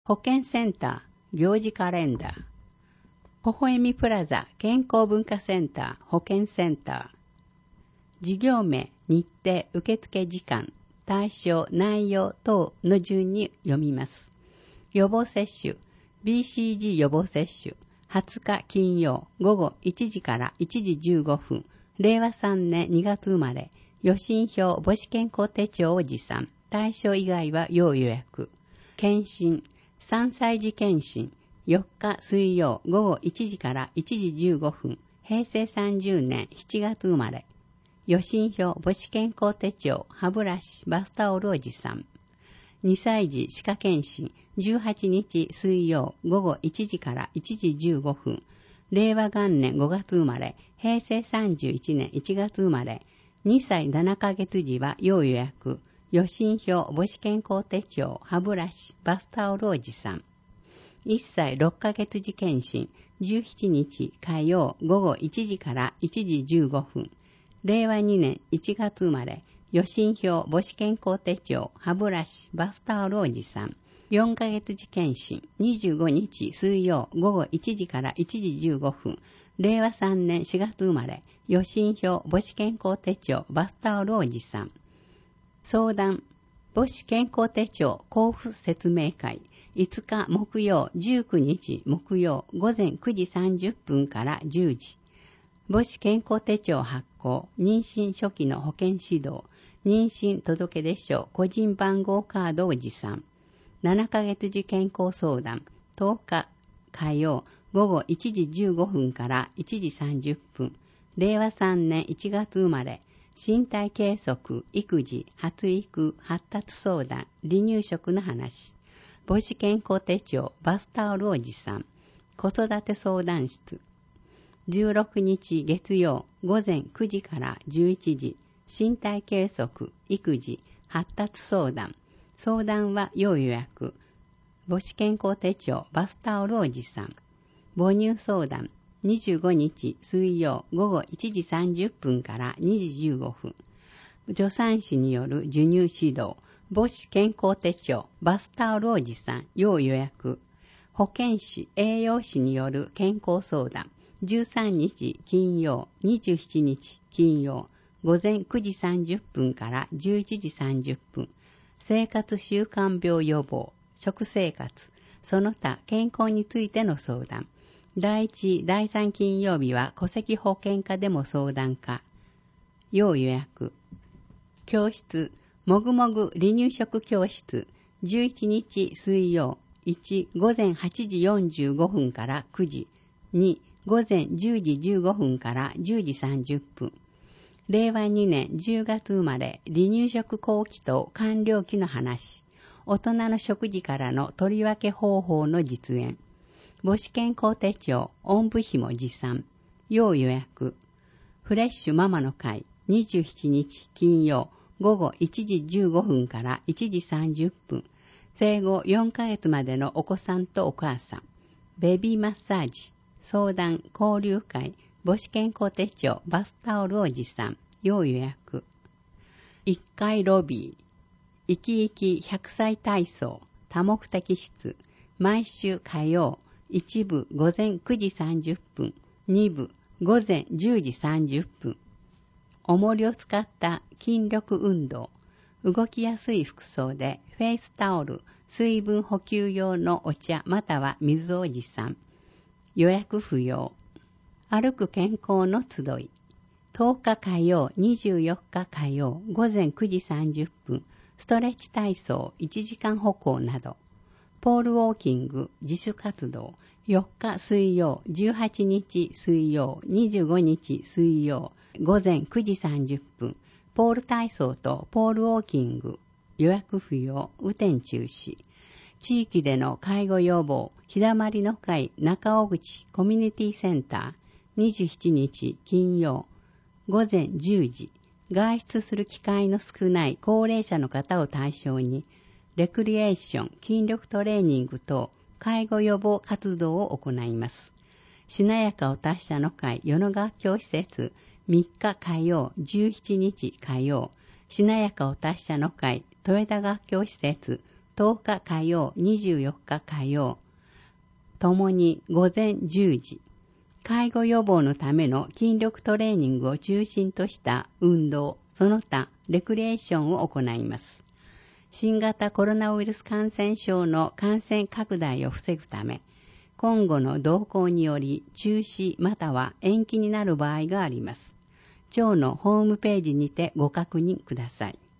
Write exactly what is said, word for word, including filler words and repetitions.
保健センター行事カレンダー、微笑みプラザ健康文化センター保健センター、事業名、日程、受付時間、対象、内容等の順に読みます。予防接種、ビーシージー 予防接種、はつか金曜午後いちじからいちじじゅうごふん、れいわさんねんにがつ生まれ、予診票母子健康手帳を持参、対象以外は要予約。検診、さんさい児検診、よっか水曜午後いちじからいちじじゅうごふん、へいせいさんじゅうねんしちがつ生まれ、予診票母子健康手帳、歯ブラシ、バスタオルを持参。にさい児歯科検診、じゅうはちにち水曜午後いちじからいちじじゅうごふん、れいわがんねんごがつ生まれ、へいせいさんじゅういちねんいちがつ生まれ、にさいななかげつ児は要予約、予診票母子健康手帳、歯ブラシ、バスタオルを持参。いっさいろっかげつ児検診、じゅうしちにち火曜午後いちじからいちじじゅうごふん、れいわにねんいちがつ生まれ、予診票母子健康手帳、歯ブラシ、バスタオルを持参。よんかげつ児検診、にじゅうごにち水曜午後いちじからいちじじゅうごふん、れいわさんねんしがつ生まれ、予診票母子健康手帳、バスタオルを持参。相談、母子健康手帳交付説明会、いつか木曜、じゅうくにち木曜午前くじさんじゅっぷんからじゅうじ。母子健康手帳発行、妊娠初期の保健指導、妊娠届出書個人番号カードを持参。ななかげつ児健康相談、とおか火曜午後いちじじゅうごふんからいちじさんじゅっぷん、れいわさんねんいちがつ生まれ、身体計測、育児、発育、発達相談、離乳食の話、母子健康手帳、バスタオルを持参。子育て相談室、じゅうろくにち月曜午前くじからじゅういちじ、身体計測、育児、発達相談、相談は要予約、母子健康手帳、バスタオルを持参。母乳相談、にじゅうごにち水曜午後いちじさんじゅっぷんからにじじゅうごふん、助産師による授乳指導、母子健康手帳、バスタオルを持参、要予約。保健師、栄養士による健康相談、じゅうさんにち金曜、にじゅうしちにち金曜、午前くじさんじゅっぷんからじゅういちじさんじゅっぷん、生活習慣病予防、食生活、その他健康についての相談。だいいち、だいさん金曜日は戸籍保険課でも相談可。要予約。教室、もぐもぐ離乳食教室、じゅういちにち水曜、いち、午前はちじよんじゅうごふんからくじ、に、午前じゅうじじゅうごふんからじゅうじさんじゅっぷん。れいわにねんじゅうがつ生まれ、離乳食後期と完了期の話、大人の食事からの取り分け方法の実演、母子健康手帳、おんぶひも持参、要予約。フレッシュママの会、にじゅうしちにち金曜、午後いちじじゅうごふんからいちじさんじゅっぷん、生後よんかげつまでのお子さんとお母さん、ベビーマッサージ、相談、交流会、母子健康手帳、バスタオルを持参、要予約。いっかいロビー、生き生きひゃくさい体操、多目的室、毎週火曜、一部午前くじさんじゅっぷん、二部午前じゅうじさんじゅっぷん。重りを使った筋力運動、動きやすい服装でフェイスタオル、水分補給用のお茶または水を持参。予約不要。歩く健康の集い。とおか火曜、にじゅうよっか火曜、午前くじさんじゅっぷん、ストレッチ体操いちじかん歩行など。ポールウォーキング、自主活動、よっか水曜、じゅうはちにち水曜、にじゅうごにち水曜、午前くじさんじゅっぷん、ポール体操とポールウォーキング、予約不要、雨天中止。地域での介護予防、日だまりの会中尾口コミュニティセンター、にじゅうしちにち金曜、午前じゅうじ、外出する機会の少ない高齢者の方を対象に、レクリエーション、筋力トレーニング等、介護予防活動を行います。しなやかお達者の会与野学校施設、みっか火曜、じゅうしちにち火曜、しなやかお達者の会豊田学校施設、 とおか火曜、にじゅうよっか火曜、ともに午前じゅうじ、介護予防のための筋力トレーニングを中心とした運動、その他レクリエーションを行います。新型コロナウイルス感染症の感染拡大を防ぐため、今後の動向により中止または延期になる場合があります。町のホームページにてご確認ください。